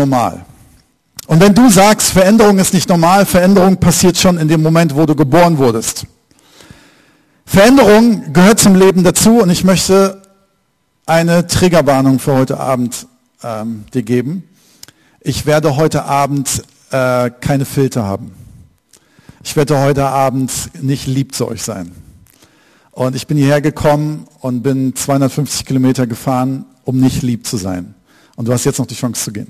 normal. Und wenn du sagst, Veränderung ist nicht normal, Veränderung passiert schon in dem Moment, wo du geboren wurdest. Veränderung gehört zum Leben dazu und ich möchte eine Triggerwarnung für heute Abend dir geben. Ich werde heute Abend keine Filter haben. Ich werde heute Abend nicht lieb zu euch sein. Und ich bin hierher gekommen und bin 250 Kilometer gefahren, um nicht lieb zu sein. Und du hast jetzt noch die Chance zu gehen.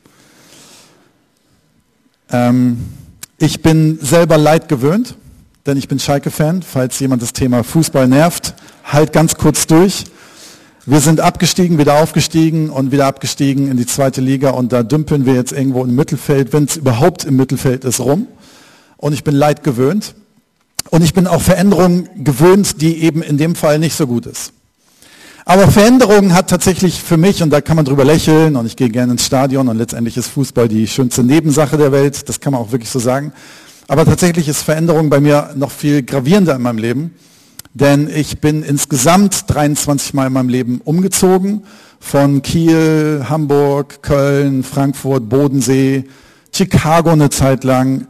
Ich bin selber Leid gewöhnt, denn ich bin Schalke-Fan. Falls jemand das Thema Fußball nervt, halt ganz kurz durch. Wir sind abgestiegen, wieder aufgestiegen und wieder abgestiegen in die zweite Liga und da dümpeln wir jetzt irgendwo im Mittelfeld, wenn es überhaupt im Mittelfeld ist, rum. Und ich bin Leid gewöhnt. Und ich bin auch Veränderungen gewöhnt, die eben in dem Fall nicht so gut ist. Aber Veränderung hat tatsächlich für mich, und da kann man drüber lächeln, und ich gehe gerne ins Stadion, und letztendlich ist Fußball die schönste Nebensache der Welt, das kann man auch wirklich so sagen. Aber tatsächlich ist Veränderung bei mir noch viel gravierender in meinem Leben, denn ich bin insgesamt 23 Mal in meinem Leben umgezogen, von Kiel, Hamburg, Köln, Frankfurt, Bodensee, Chicago eine Zeit lang,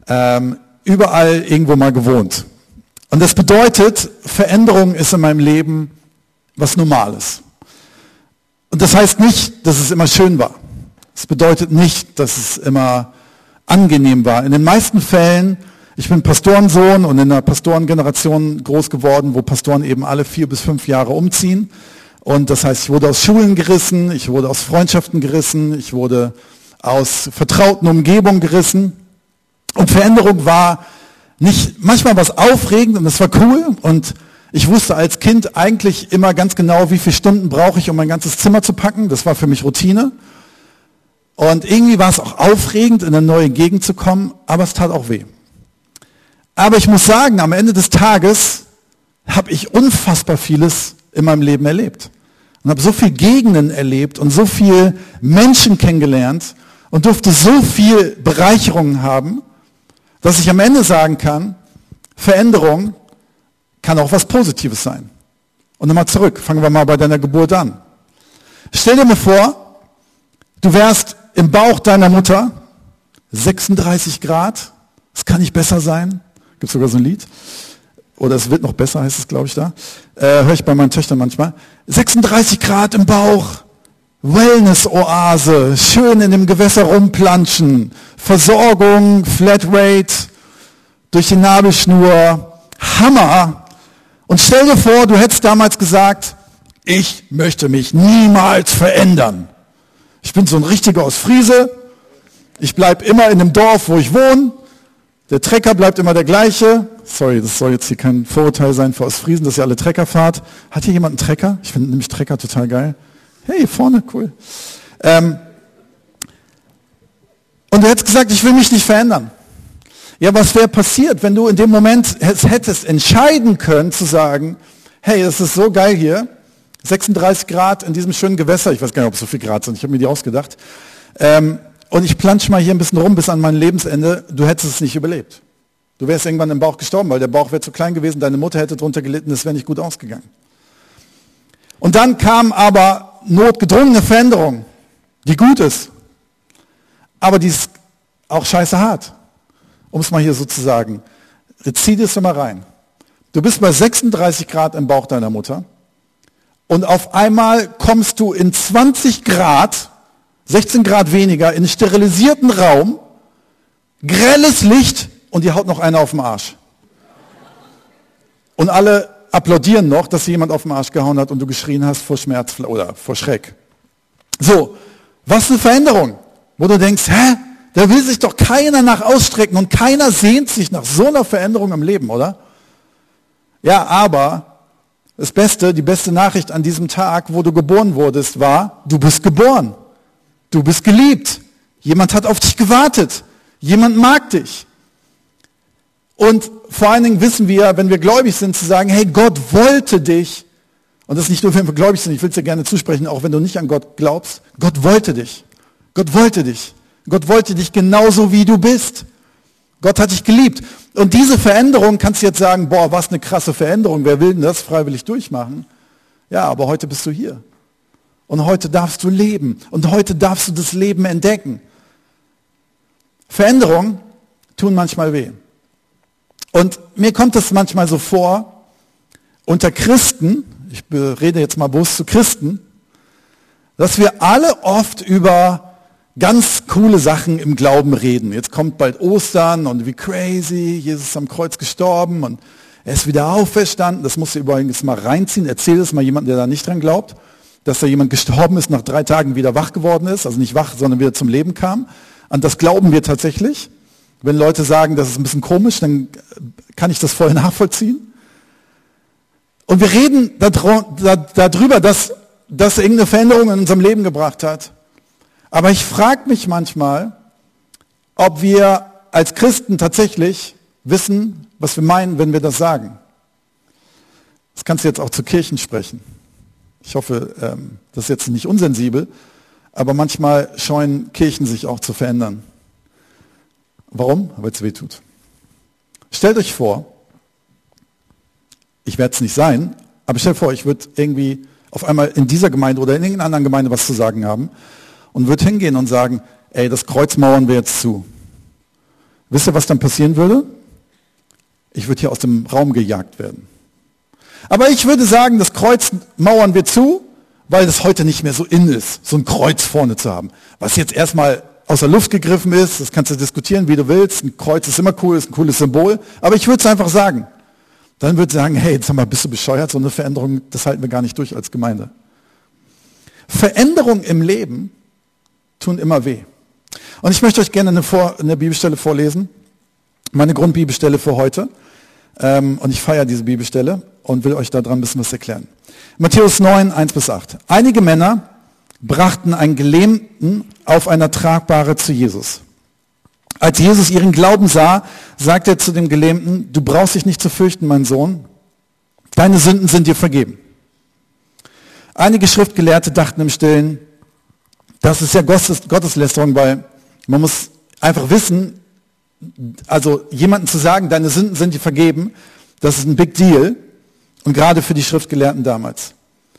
überall irgendwo mal gewohnt. Und das bedeutet, Veränderung ist in meinem Leben was Normales. Und das heißt nicht, dass es immer schön war. Es bedeutet nicht, dass es immer angenehm war. In den meisten Fällen, ich bin Pastorensohn und in einer Pastorengeneration groß geworden, wo Pastoren eben alle 4 bis 5 Jahre umziehen. Und das heißt, ich wurde aus Schulen gerissen, ich wurde aus Freundschaften gerissen, ich wurde aus vertrauten Umgebungen gerissen. Und Veränderung war nicht, manchmal was aufregend und das war cool und ich wusste als Kind eigentlich immer ganz genau, wie viele Stunden brauche ich, um mein ganzes Zimmer zu packen. Das war für mich Routine. Und irgendwie war es auch aufregend, in eine neue Gegend zu kommen, aber es tat auch weh. Aber ich muss sagen, am Ende des Tages habe ich unfassbar vieles in meinem Leben erlebt. Und habe so viele Gegenden erlebt und so viele Menschen kennengelernt und durfte so viel Bereicherungen haben, dass ich am Ende sagen kann, Veränderung kann auch was Positives sein. Und nochmal zurück, fangen wir mal bei deiner Geburt an. Stell dir mal vor, du wärst im Bauch deiner Mutter, 36 Grad, es kann nicht besser sein, gibt sogar so ein Lied, oder es wird noch besser, heißt es, glaube ich, da, höre ich bei meinen Töchtern manchmal, 36 Grad im Bauch, Wellness-Oase, schön in dem Gewässer rumplanschen, Versorgung, Flatrate, durch die Nabelschnur, Hammer. Und stell dir vor, du hättest damals gesagt, ich möchte mich niemals verändern. Ich bin so ein richtiger Ostfriese, ich bleibe immer in dem Dorf, wo ich wohne, der Trecker bleibt immer der gleiche. Sorry, das soll jetzt hier kein Vorurteil sein für Ostfriesen, dass ihr alle Trecker fahrt. Hat hier jemand einen Trecker? Ich finde nämlich Trecker total geil. Hey, vorne, cool. Und du hättest gesagt, ich will mich nicht verändern. Ja, was wäre passiert, wenn du in dem Moment hättest entscheiden können zu sagen, hey, es ist so geil hier, 36 Grad in diesem schönen Gewässer, ich weiß gar nicht, ob es so viel Grad sind, ich habe mir die ausgedacht, und ich plansche mal hier ein bisschen rum bis an mein Lebensende, du hättest es nicht überlebt. Du wärst irgendwann im Bauch gestorben, weil der Bauch wäre zu klein gewesen, deine Mutter hätte drunter gelitten, es wäre nicht gut ausgegangen. Und dann kam aber notgedrungene Veränderung, die gut ist, aber die ist auch scheiße hart. Um es mal hier so zu sagen, zieh das mal rein. Du bist bei 36 Grad im Bauch deiner Mutter und auf einmal kommst du in 20 Grad, 16 Grad weniger, in einen sterilisierten Raum, grelles Licht und die haut noch einer auf den Arsch. Und alle applaudieren noch, dass jemand auf den Arsch gehauen hat und du geschrien hast vor Schmerz oder vor Schreck. So, was eine Veränderung, wo du denkst, hä? Da will sich doch keiner nach ausstrecken und keiner sehnt sich nach so einer Veränderung im Leben, oder? Ja, aber das Beste, die beste Nachricht an diesem Tag, wo du geboren wurdest, war, du bist geboren. Du bist geliebt. Jemand hat auf dich gewartet. Jemand mag dich. Und vor allen Dingen wissen wir, wenn wir gläubig sind, zu sagen, hey, Gott wollte dich. Und das ist nicht nur, wenn wir gläubig sind, ich will es dir gerne zusprechen, auch wenn du nicht an Gott glaubst. Gott wollte dich. Gott wollte dich. Gott wollte dich genauso, wie du bist. Gott hat dich geliebt. Und diese Veränderung, kannst du jetzt sagen, boah, was eine krasse Veränderung, wer will denn das freiwillig durchmachen? Ja, aber heute bist du hier. Und heute darfst du leben. Und heute darfst du das Leben entdecken. Veränderungen tun manchmal weh. Und mir kommt es manchmal so vor, unter Christen, ich rede jetzt mal bewusst zu Christen, dass wir alle oft über ganz coole Sachen im Glauben reden. Jetzt kommt bald Ostern und wie crazy, Jesus ist am Kreuz gestorben und er ist wieder auferstanden. Das musst du übrigens mal reinziehen. Erzähl das mal jemandem, der da nicht dran glaubt, dass da jemand gestorben ist, nach 3 Tagen wieder wach geworden ist. Also nicht wach, sondern wieder zum Leben kam. An das glauben wir tatsächlich. Wenn Leute sagen, das ist ein bisschen komisch, dann kann ich das voll nachvollziehen. Und wir reden darüber, dass das irgendeine Veränderung in unserem Leben gebracht hat. Aber ich frage mich manchmal, ob wir als Christen tatsächlich wissen, was wir meinen, wenn wir das sagen. Das kannst du jetzt auch zu Kirchen sprechen. Ich hoffe, das ist jetzt nicht unsensibel, aber manchmal scheuen Kirchen sich auch zu verändern. Warum? Weil es weh tut. Stellt euch vor, ich werde es nicht sein, aber stellt vor, ich würde irgendwie auf einmal in dieser Gemeinde oder in irgendeiner anderen Gemeinde was zu sagen haben und würde hingehen und sagen, ey, das Kreuz mauern wir jetzt zu. Wisst ihr, was dann passieren würde? Ich würde hier aus dem Raum gejagt werden. Aber ich würde sagen, das Kreuz mauern wir zu, weil das heute nicht mehr so in ist, so ein Kreuz vorne zu haben. Was jetzt erstmal aus der Luft gegriffen ist, das kannst du diskutieren, wie du willst. Ein Kreuz ist immer cool, ist ein cooles Symbol. Aber ich würde es einfach sagen. Dann würde ich sagen, hey, jetzt sag mal, bist du bescheuert? So eine Veränderung, das halten wir gar nicht durch als Gemeinde. Veränderungen im Leben tun immer weh. Und ich möchte euch gerne eine Bibelstelle vorlesen. Meine Grundbibelstelle für heute. Und ich feiere diese Bibelstelle und will euch da dran ein bisschen was erklären. Matthäus 9, 1-8. Einige Männer brachten einen Gelähmten auf einer Tragbahre zu Jesus. Als Jesus ihren Glauben sah, sagte er zu dem Gelähmten, du brauchst dich nicht zu fürchten, mein Sohn, deine Sünden sind dir vergeben. Einige Schriftgelehrte dachten im Stillen, das ist ja Gotteslästerung, weil man muss einfach wissen, also jemandem zu sagen, deine Sünden sind dir vergeben, das ist ein Big Deal und gerade für die Schriftgelehrten damals.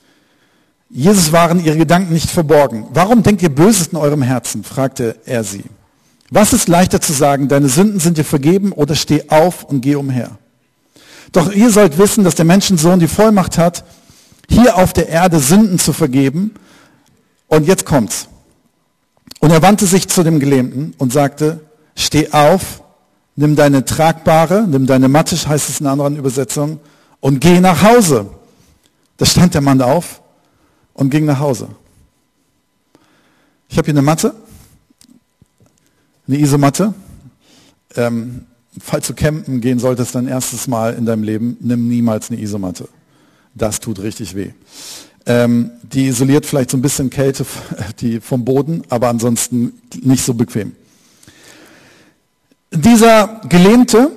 Jesus waren ihre Gedanken nicht verborgen. Warum denkt ihr Böses in eurem Herzen? Fragte er sie. Was ist leichter zu sagen, deine Sünden sind dir vergeben oder steh auf und geh umher? Doch ihr sollt wissen, dass der Menschensohn die Vollmacht hat, hier auf der Erde Sünden zu vergeben. Und jetzt kommt's. Und er wandte sich zu dem Gelähmten und sagte, steh auf, nimm deine Tragbare, nimm deine Matte, heißt es in einer anderen Übersetzung, und geh nach Hause. Da stand der Mann auf und ging nach Hause. Ich habe hier eine Matte, eine Isomatte. Falls du campen gehen solltest, dein erstes Mal in deinem Leben, nimm niemals eine Isomatte. Das tut richtig weh. Die isoliert vielleicht so ein bisschen Kälte vom Boden, aber ansonsten nicht so bequem. Dieser Gelähmte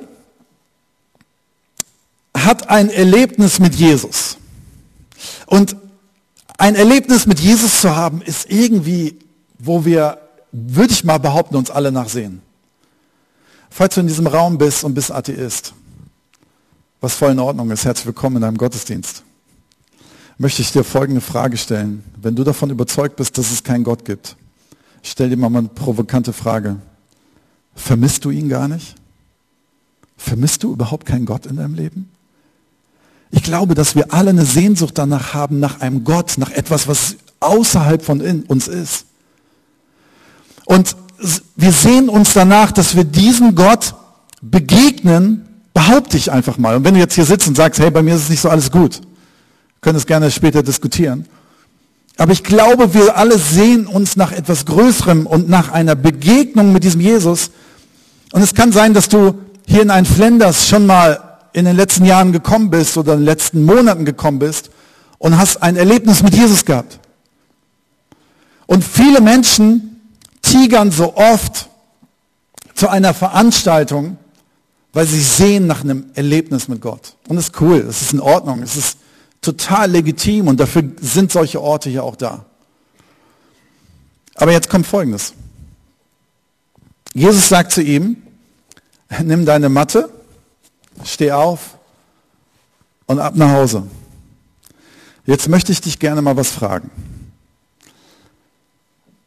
hat ein Erlebnis mit Jesus. Und ein Erlebnis mit Jesus zu haben, ist irgendwie, wo wir, würde ich mal behaupten, uns alle nachsehen. Falls du in diesem Raum bist und bist Atheist, was voll in Ordnung ist, herzlich willkommen in deinem Gottesdienst, möchte ich dir folgende Frage stellen. Wenn du davon überzeugt bist, dass es keinen Gott gibt, stell dir mal eine provokante Frage. Vermisst du ihn gar nicht? Vermisst du überhaupt keinen Gott in deinem Leben? Ich glaube, dass wir alle eine Sehnsucht danach haben, nach einem Gott, nach etwas, was außerhalb von uns ist. Und wir sehen uns danach, dass wir diesem Gott begegnen, behaupte ich einfach mal. Und wenn du jetzt hier sitzt und sagst, hey, bei mir ist es nicht so alles gut, können es gerne später diskutieren. Aber ich glaube, wir alle sehen uns nach etwas Größerem und nach einer Begegnung mit diesem Jesus. Und es kann sein, dass du hier in ein Flenders schon mal in den letzten Jahren gekommen bist oder in den letzten Monaten gekommen bist und hast ein Erlebnis mit Jesus gehabt. Und viele Menschen tigern so oft zu einer Veranstaltung, weil sie sehen nach einem Erlebnis mit Gott. Und das ist cool, das ist in Ordnung, es ist total legitim und dafür sind solche Orte hier auch da. Aber jetzt kommt Folgendes. Jesus sagt zu ihm, nimm deine Matte, steh auf und ab nach Hause. Jetzt möchte ich dich gerne mal was fragen.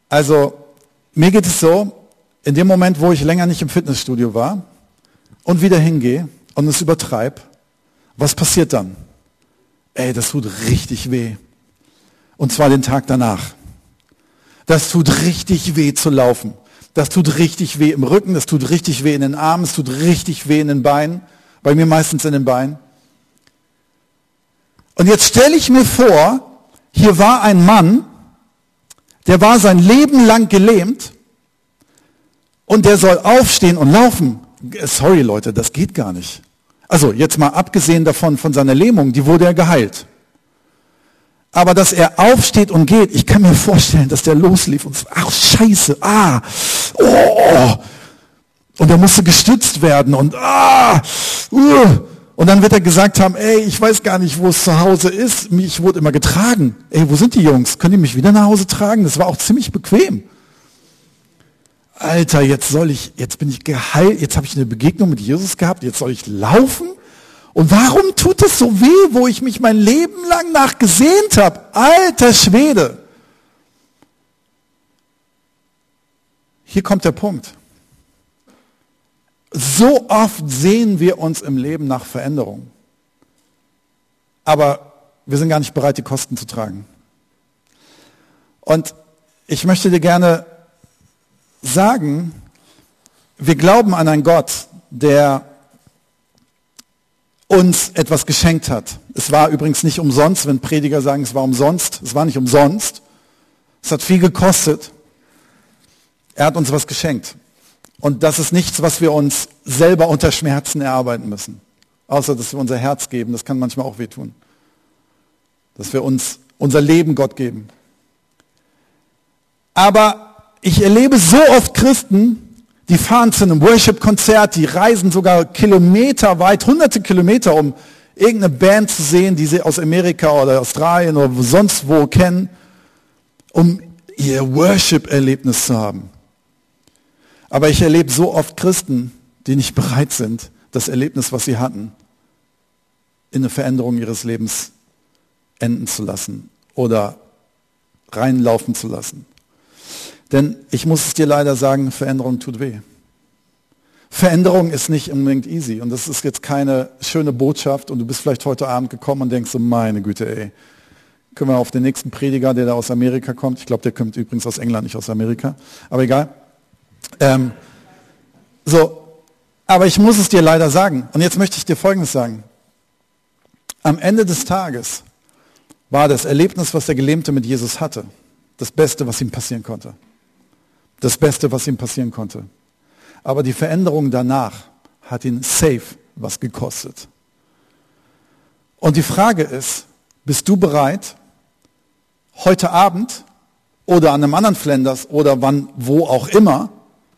Also, mir geht es so, in dem Moment, wo ich länger nicht im Fitnessstudio war und wieder hingehe und es übertreibe, was passiert dann? Ey, das tut richtig weh. Und zwar den Tag danach. Das tut richtig weh zu laufen. Das tut richtig weh im Rücken, das tut richtig weh in den Armen, es tut richtig weh in den Beinen. Bei mir meistens in den Beinen. Und jetzt stelle ich mir vor, hier war ein Mann, der war sein Leben lang gelähmt und der soll aufstehen und laufen. Sorry Leute, das geht gar nicht. Also jetzt mal abgesehen davon, von seiner Lähmung, die wurde ja geheilt. Aber dass er aufsteht und geht, ich kann mir vorstellen, dass der loslief und ach scheiße, und er musste gestützt werden und und dann wird er gesagt haben, ey, ich weiß gar nicht, wo es zu Hause ist, ich wurde immer getragen. Ey, wo sind die Jungs? Können die mich wieder nach Hause tragen? Das war auch ziemlich bequem. Alter, jetzt bin ich geheilt, jetzt habe ich eine Begegnung mit Jesus gehabt, jetzt soll ich laufen? Und warum tut es so weh, wo ich mich mein Leben lang nach gesehnt habe? Alter Schwede. Hier kommt der Punkt. So oft sehen wir uns im Leben nach Veränderung. Aber wir sind gar nicht bereit, die Kosten zu tragen. Und ich möchte dir gerne sagen, wir glauben an einen Gott, der uns etwas geschenkt hat. Es war übrigens nicht umsonst, wenn Prediger sagen, es war umsonst. Es war nicht umsonst. Es hat viel gekostet. Er hat uns was geschenkt. Und das ist nichts, was wir uns selber unter Schmerzen erarbeiten müssen. Außer, dass wir unser Herz geben. Das kann manchmal auch wehtun. Dass wir uns unser Leben Gott geben. Aber ich erlebe so oft Christen, die fahren zu einem Worship-Konzert, die reisen sogar kilometerweit, hunderte Kilometer, um irgendeine Band zu sehen, die sie aus Amerika oder Australien oder sonst wo kennen, um ihr Worship-Erlebnis zu haben. Aber ich erlebe so oft Christen, die nicht bereit sind, das Erlebnis, was sie hatten, in eine Veränderung ihres Lebens enden zu lassen oder reinlaufen zu lassen. Denn ich muss es dir leider sagen, Veränderung tut weh. Veränderung ist nicht unbedingt easy und das ist jetzt keine schöne Botschaft und du bist vielleicht heute Abend gekommen und denkst so, meine Güte, ey, können wir auf den nächsten Prediger, der da aus Amerika kommt, ich glaube, der kommt übrigens aus England, nicht aus Amerika, aber egal. Aber ich muss es dir leider sagen und jetzt möchte ich dir Folgendes sagen. Am Ende des Tages war das Erlebnis, was der Gelähmte mit Jesus hatte, das Beste, was ihm passieren konnte. Das Beste, was ihm passieren konnte. Aber die Veränderung danach hat ihn safe was gekostet. Und die Frage ist, bist du bereit, heute Abend oder an einem anderen Flanders oder wann, wo auch immer,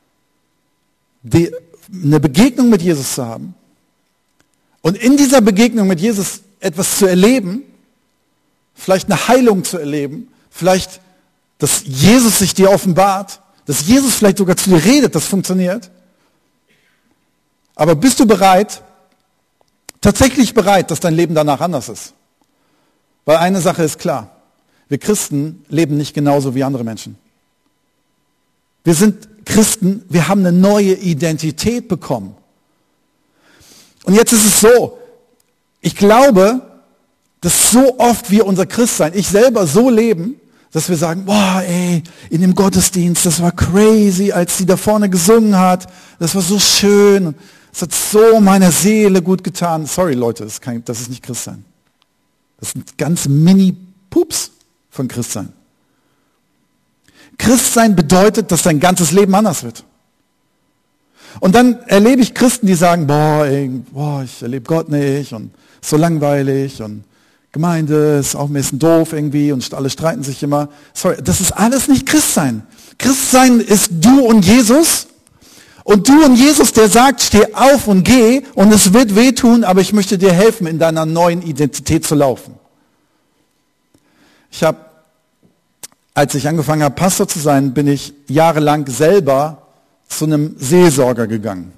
eine Begegnung mit Jesus zu haben und in dieser Begegnung mit Jesus etwas zu erleben, vielleicht eine Heilung zu erleben, vielleicht, dass Jesus sich dir offenbart, dass Jesus vielleicht sogar zu dir redet, das funktioniert. Aber bist du bereit, tatsächlich bereit, dass dein Leben danach anders ist? Weil eine Sache ist klar, wir Christen leben nicht genauso wie andere Menschen. Wir sind Christen, wir haben eine neue Identität bekommen. Und jetzt ist es so, ich glaube, dass so oft wir unser Christsein, ich selber so leben, dass wir sagen, boah, ey, in dem Gottesdienst, das war crazy, als sie da vorne gesungen hat, das war so schön, es hat so meiner Seele gut getan. Sorry Leute, das ist nicht Christsein. Das sind ganz Mini-Pups von Christsein. Christsein bedeutet, dass dein ganzes Leben anders wird. Und dann erlebe ich Christen, die sagen, ich erlebe Gott nicht und ist so langweilig und Gemeinde ist auch ein bisschen doof irgendwie und alle streiten sich immer. Sorry, das ist alles nicht Christsein. Christsein ist du und Jesus. Und du und Jesus, der sagt, steh auf und geh und es wird wehtun, aber ich möchte dir helfen, in deiner neuen Identität zu laufen. Als ich angefangen habe, Pastor zu sein, bin ich jahrelang selber zu einem Seelsorger gegangen.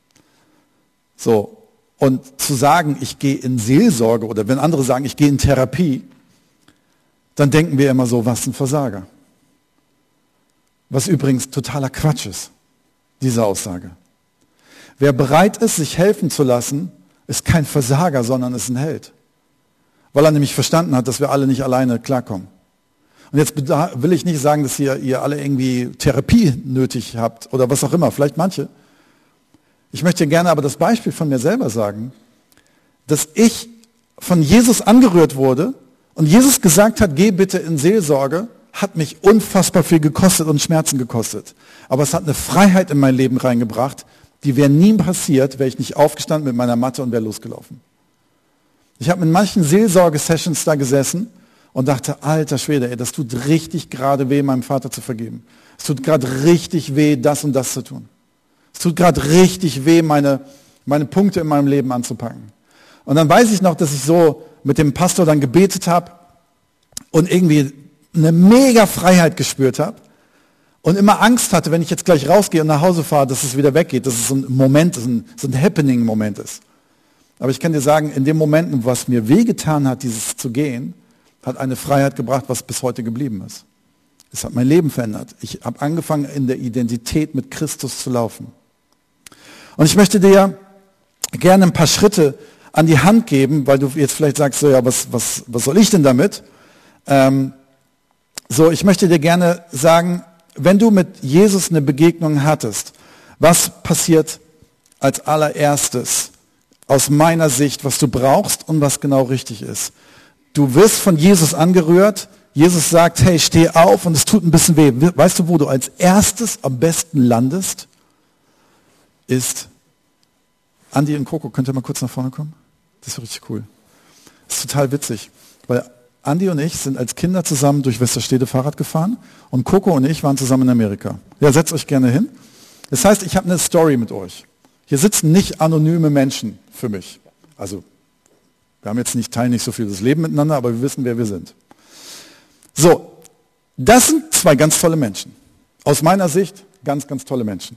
Und zu sagen, ich gehe in Seelsorge oder wenn andere sagen, ich gehe in Therapie, dann denken wir immer so, was ein Versager. Was übrigens totaler Quatsch ist, diese Aussage. Wer bereit ist, sich helfen zu lassen, ist kein Versager, sondern ist ein Held. Weil er nämlich verstanden hat, dass wir alle nicht alleine klarkommen. Und jetzt will ich nicht sagen, dass ihr alle irgendwie Therapie nötig habt oder was auch immer, vielleicht manche. Ich möchte gerne aber das Beispiel von mir selber sagen, dass ich von Jesus angerührt wurde und Jesus gesagt hat, geh bitte in Seelsorge, hat mich unfassbar viel gekostet und Schmerzen gekostet. Aber es hat eine Freiheit in mein Leben reingebracht, die wäre nie passiert, wäre ich nicht aufgestanden mit meiner Matte und wäre losgelaufen. Ich habe in manchen Seelsorge-Sessions da gesessen und dachte, alter Schwede, ey, das tut richtig gerade weh, meinem Vater zu vergeben. Es tut gerade richtig weh, das und das zu tun. Es tut gerade richtig weh, meine Punkte in meinem Leben anzupacken. Und dann weiß ich noch, dass ich so mit dem Pastor dann gebetet habe und irgendwie eine mega Freiheit gespürt habe und immer Angst hatte, wenn ich jetzt gleich rausgehe und nach Hause fahre, dass es wieder weggeht, dass es so ein Moment, so ein Happening-Moment ist. Aber ich kann dir sagen, in den Momenten, was mir wehgetan hat, dieses zu gehen, hat eine Freiheit gebracht, was bis heute geblieben ist. Es hat mein Leben verändert. Ich habe angefangen, in der Identität mit Christus zu laufen. Und ich möchte dir gerne ein paar Schritte an die Hand geben, weil du jetzt vielleicht sagst, so, ja, was soll ich denn damit? Ich möchte dir gerne sagen, wenn du mit Jesus eine Begegnung hattest, was passiert als allererstes aus meiner Sicht, was du brauchst und was genau richtig ist? Du wirst von Jesus angerührt. Jesus sagt, hey, steh auf und es tut ein bisschen weh. Weißt du, wo du als erstes am besten landest? Ist, Andi und Coco, könnt ihr mal kurz nach vorne kommen? Das ist richtig cool. Das ist total witzig, weil Andi und ich sind als Kinder zusammen durch Westerstede Fahrrad gefahren und Coco und ich waren zusammen in Amerika. Ja, setzt euch gerne hin. Das heißt, ich habe eine Story mit euch. Hier sitzen nicht anonyme Menschen für mich. Also, wir haben jetzt teilen nicht so viel das Leben miteinander, aber wir wissen, wer wir sind. So, das sind zwei ganz tolle Menschen. Aus meiner Sicht ganz, ganz tolle Menschen.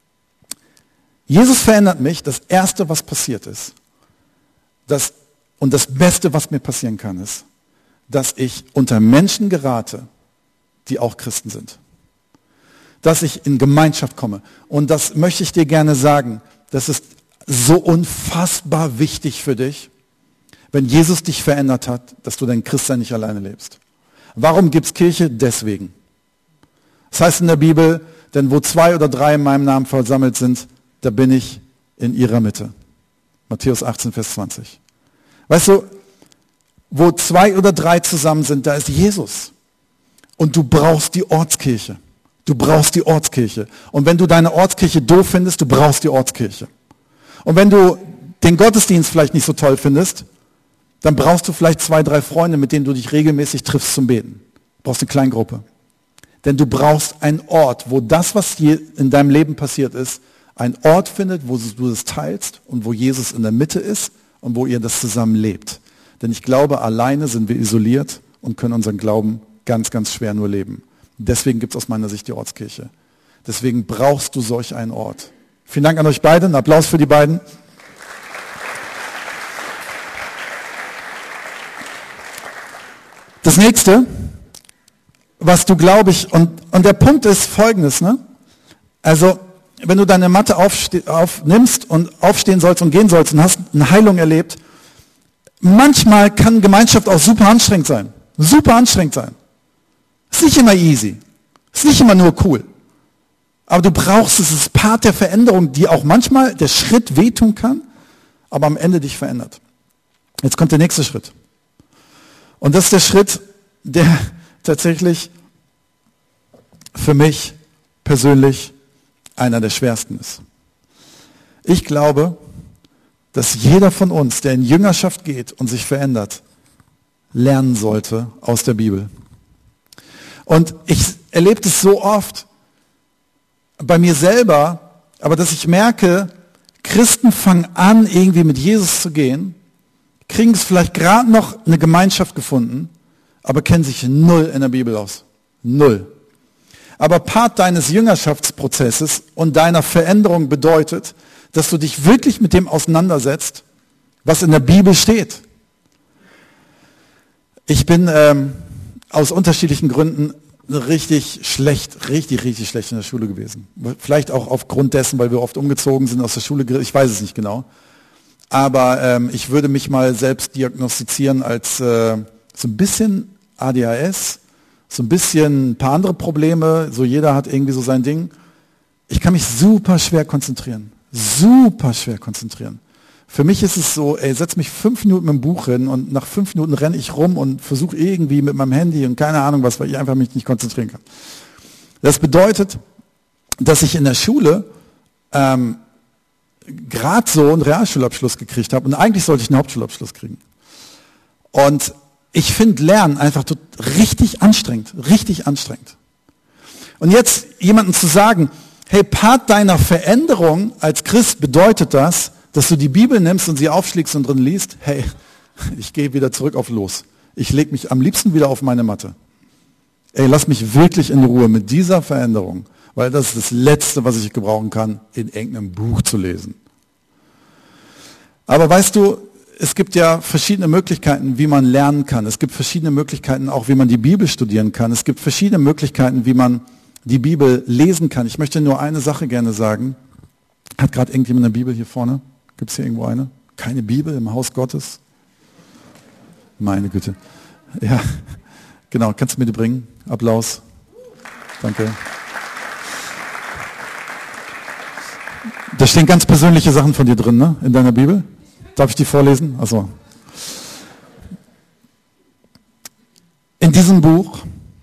Jesus verändert mich. Das Erste, was passiert ist, und das Beste, was mir passieren kann, ist, dass ich unter Menschen gerate, die auch Christen sind. Dass ich in Gemeinschaft komme. Und das möchte ich dir gerne sagen, das ist so unfassbar wichtig für dich, wenn Jesus dich verändert hat, dass du dein Christsein nicht alleine lebst. Warum gibt es Kirche? Deswegen. Das heißt in der Bibel, denn wo 2 oder 3 in meinem Namen versammelt sind, da bin ich in ihrer Mitte. Matthäus 18, Vers 20. Weißt du, wo 2 oder 3 zusammen sind, da ist Jesus. Und du brauchst die Ortskirche. Du brauchst die Ortskirche. Und wenn du deine Ortskirche doof findest, du brauchst die Ortskirche. Und wenn du den Gottesdienst vielleicht nicht so toll findest, dann brauchst du vielleicht 2, 3 Freunde, mit denen du dich regelmäßig triffst zum Beten. Du brauchst eine Kleingruppe. Denn du brauchst einen Ort, wo das, was hier in deinem Leben passiert ist, einen Ort findet, wo du es teilst und wo Jesus in der Mitte ist und wo ihr das zusammen lebt. Denn ich glaube, alleine sind wir isoliert und können unseren Glauben ganz, ganz schwer nur leben. Deswegen gibt es aus meiner Sicht die Ortskirche. Deswegen brauchst du solch einen Ort. Vielen Dank an euch beide. Ein Applaus für die beiden. Das nächste, was du, glaube ich, und der Punkt ist folgendes, ne? Also, wenn du deine Matte aufnimmst und aufstehen sollst und gehen sollst und hast eine Heilung erlebt, manchmal kann Gemeinschaft auch super anstrengend sein. Super anstrengend sein. Ist nicht immer easy. Ist nicht immer nur cool. Aber du brauchst es, ist Part der Veränderung, die auch manchmal der Schritt wehtun kann, aber am Ende dich verändert. Jetzt kommt der nächste Schritt. Und das ist der Schritt, der tatsächlich für mich persönlich einer der schwersten ist. Ich glaube, dass jeder von uns, der in Jüngerschaft geht und sich verändert, lernen sollte aus der Bibel. Und ich erlebe das so oft bei mir selber, aber dass ich merke, Christen fangen an, irgendwie mit Jesus zu gehen, kriegen es vielleicht gerade noch eine Gemeinschaft gefunden, aber kennen sich null in der Bibel aus. Null. Aber Part deines Jüngerschaftsprozesses und deiner Veränderung bedeutet, dass du dich wirklich mit dem auseinandersetzt, was in der Bibel steht. Ich bin aus unterschiedlichen Gründen richtig schlecht in der Schule gewesen. Vielleicht auch aufgrund dessen, weil wir oft umgezogen sind aus der Schule, ich weiß es nicht genau. Aber ich würde mich mal selbst diagnostizieren als so ein bisschen ADHS, so ein bisschen ein paar andere Probleme, so jeder hat irgendwie so sein Ding. Ich kann mich super schwer konzentrieren. Für mich ist es so, setz mich 5 Minuten mit dem Buch hin und nach 5 Minuten renne ich rum und versuche irgendwie mit meinem Handy und keine Ahnung was, weil ich einfach mich nicht konzentrieren kann. Das bedeutet, dass ich in der Schule gerade so einen Realschulabschluss gekriegt habe und eigentlich sollte ich einen Hauptschulabschluss kriegen. Und ich finde Lernen einfach richtig anstrengend. Und jetzt jemandem zu sagen, hey, Part deiner Veränderung als Christ bedeutet das, dass du die Bibel nimmst und sie aufschlägst und drin liest, hey, ich gehe wieder zurück auf los. Ich lege mich am liebsten wieder auf meine Matte. Ey, lass mich wirklich in Ruhe mit dieser Veränderung, weil das ist das Letzte, was ich gebrauchen kann, in irgendeinem Buch zu lesen. Aber weißt du, es gibt ja verschiedene Möglichkeiten, wie man lernen kann. Es gibt verschiedene Möglichkeiten auch, wie man die Bibel studieren kann. Es gibt verschiedene Möglichkeiten, wie man die Bibel lesen kann. Ich möchte nur eine Sache gerne sagen. Hat gerade irgendjemand eine Bibel hier vorne? Gibt es hier irgendwo eine? Keine Bibel im Haus Gottes? Meine Güte. Ja, genau. Kannst du mir die bringen? Applaus. Danke. Da stehen ganz persönliche Sachen von dir drin, ne? In deiner Bibel. Darf ich die vorlesen? Also. In diesem Buch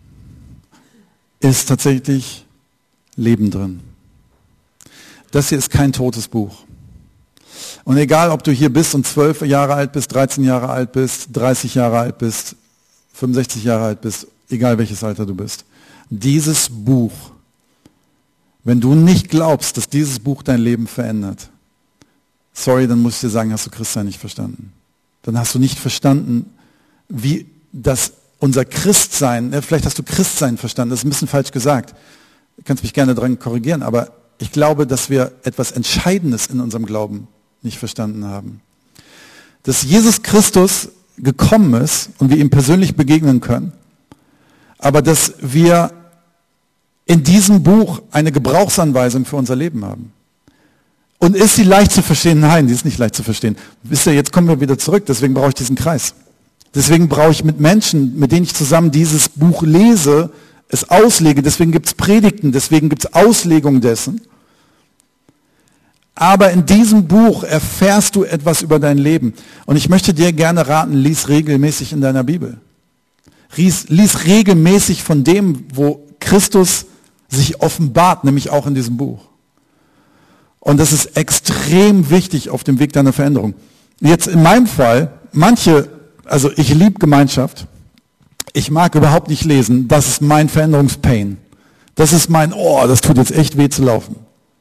ist tatsächlich Leben drin. Das hier ist kein totes Buch. Und egal, ob du hier bist und 12 Jahre alt bist, 13 Jahre alt bist, 30 Jahre alt bist, 65 Jahre alt bist, egal welches Alter du bist, dieses Buch, wenn du nicht glaubst, dass dieses Buch dein Leben verändert, sorry, dann muss ich dir sagen, hast du Christsein nicht verstanden. Dann hast du nicht verstanden, wie das unser Christsein, vielleicht hast du Christsein verstanden, das ist ein bisschen falsch gesagt. Du kannst mich gerne dran korrigieren, aber ich glaube, dass wir etwas Entscheidendes in unserem Glauben nicht verstanden haben. Dass Jesus Christus gekommen ist und wir ihm persönlich begegnen können, aber dass wir in diesem Buch eine Gebrauchsanweisung für unser Leben haben. Und ist sie leicht zu verstehen? Nein, die ist nicht leicht zu verstehen. Wisst ihr, jetzt kommen wir wieder zurück, deswegen brauche ich diesen Kreis. Deswegen brauche ich mit Menschen, mit denen ich zusammen dieses Buch lese, es auslege, deswegen gibt es Predigten, deswegen gibt es Auslegungen dessen. Aber in diesem Buch erfährst du etwas über dein Leben. Und ich möchte dir gerne raten, lies regelmäßig in deiner Bibel. Lies regelmäßig von dem, wo Christus sich offenbart, nämlich auch in diesem Buch. Und das ist extrem wichtig auf dem Weg deiner Veränderung. Jetzt in meinem Fall, also ich liebe Gemeinschaft. Ich mag überhaupt nicht lesen. Das ist mein Veränderungspain. Das ist das tut jetzt echt weh zu laufen.